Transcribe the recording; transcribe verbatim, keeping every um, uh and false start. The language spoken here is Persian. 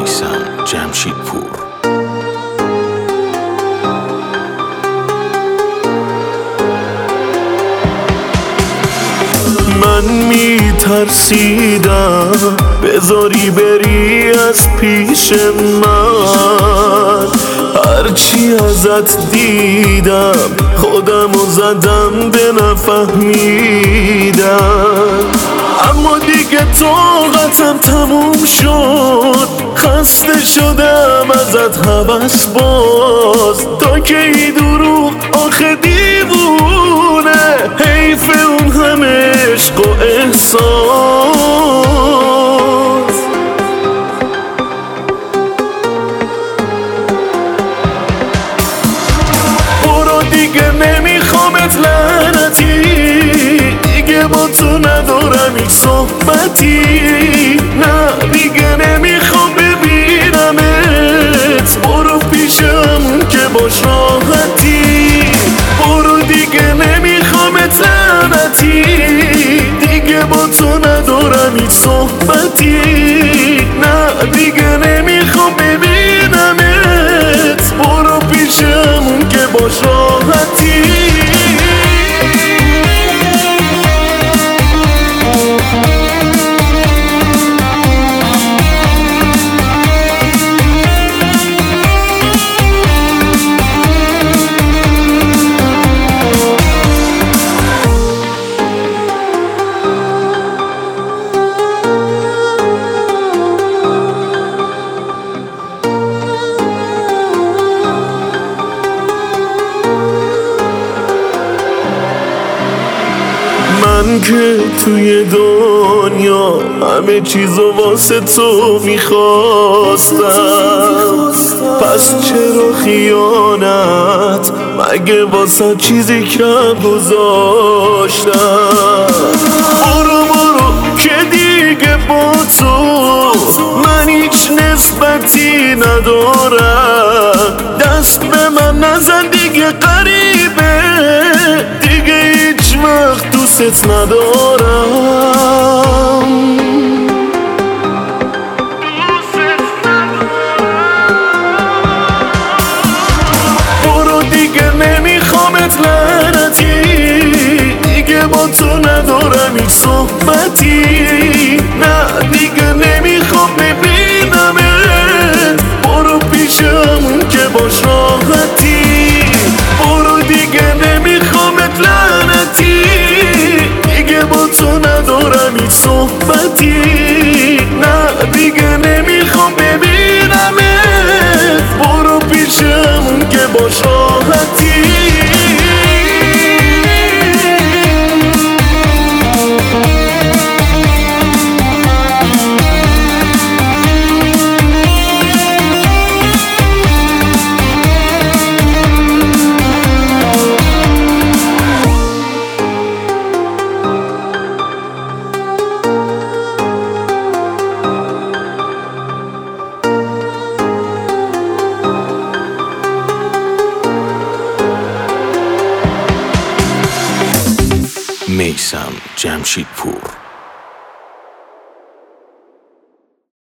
میثم جمشیدپور. من میترسیدم بذاری بری از پیش من، هرچی ازت دیدم خودمو زدم به نفهمیدم. اما دیگه طاقتم تموم شد، خسته شدم ازت هوس باز. تا که ای دروغ آخه دیوونه، حیف اون همه عشق و احساس. برو دیگه نمیخوامت لعنتی، دیگه با تو ندارم هیچ صحبتی. نه دیگه نمیخوام ببینمت، برو پیشم که باش راحتی. برو دیگه نمیخوامت لعنتی، دیگه با تو ندارم هیچ صحبتی. نه دیگه نمیخوام ببینمت، برو پیشم که باش راحتی. من که توی دنیا همه چیزو واسه تو میخواستم، پس چرا خیانت؟ مگه واسه چیزی کم گذاشتم؟ برو برو که دیگه با تو من هیچ نسبتی ندارم. دست به من نزن دیگه غریبه، دیگه هیچ وقت دوست ندارم. برو دیگه نمیخوامت لعنتی، دیگه با تو ندارم هیچ صحبتی. نه دیگه نمیخوام ببینمت، برو پیشم که باش راحتی. برو دیگه نمیخوامت لعنتی، دیگه با تو ندارم هیچ صحبتی. نه دیگه نمیخوام ببینمت، برو پیشم که باش راحتی. میثم جمشیدپور.